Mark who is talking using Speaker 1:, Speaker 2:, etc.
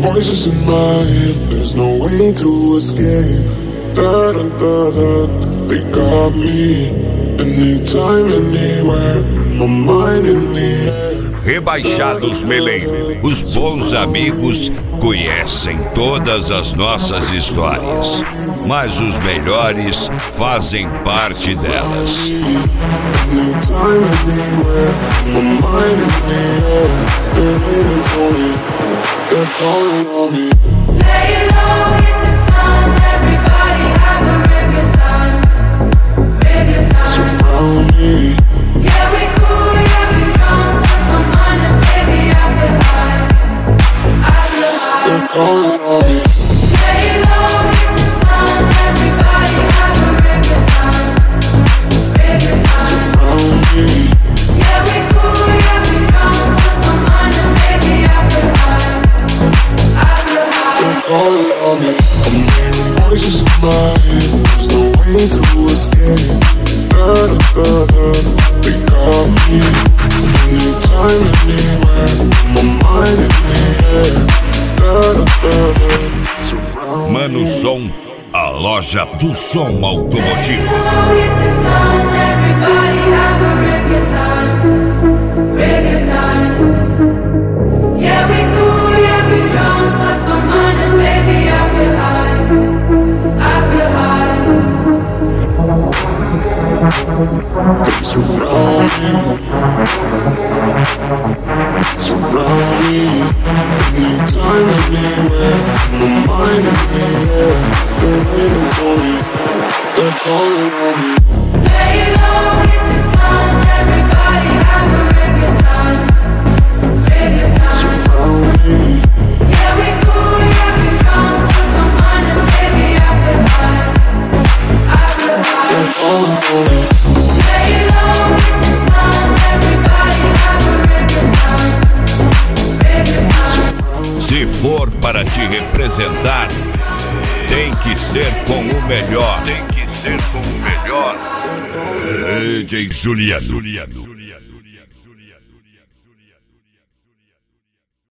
Speaker 1: voices in my head, there's no way to escape. Da da da da, they got me. Anytime, anywhere, my mind in the air.
Speaker 2: Rebaixados Meleiro, os bons amigos conhecem todas as nossas histórias, mas os melhores fazem parte delas.
Speaker 1: Anytime, anywhere, my mind in the air. They're waiting for me, they're calling on me.
Speaker 3: Lay low, hit the sun, everybody have a real good time, real good time.
Speaker 1: Surround me.
Speaker 3: Yeah, we cool, yeah, we drunk, lost my mind and baby I feel high, I feel high.
Speaker 1: They're calling on me.
Speaker 3: Lay low, hit the sun, everybody have a real good time, real good time.
Speaker 1: Surround me.
Speaker 3: Yeah, we cool, yeah, we drunk, lost my mind and baby I feel high, I feel high.
Speaker 1: They're calling on me. I'm hearing voices in my head, there's no way to escape. Da da da da, they got me. Anytime, anywhere, my mind in the air. Da da da da, surround me.
Speaker 2: Mano Som, a loja do som automotivo.
Speaker 3: Hit the sun, everybody have a real good time, real good time. Yeah, we cool, yeah, we drunk, lost my mind and baby I feel high, I feel high.
Speaker 1: They surround me. Surround me. Anytime, anywhere, my mind in the air. They're waiting for me, they're calling on me.
Speaker 3: Lay low, hit the sun, everybody have a real good time, real good time.
Speaker 1: Surround me.
Speaker 3: Yeah, we cool, yeah, we drunk, lost my mind and baby I feel high, I feel high.
Speaker 1: They're calling on me.
Speaker 3: Lay low, hit the sun, everybody have a real good time, real good time.
Speaker 2: Se for para te representar, tem que ser com o melhor. Tem que ser com o melhor. DJ Juliano.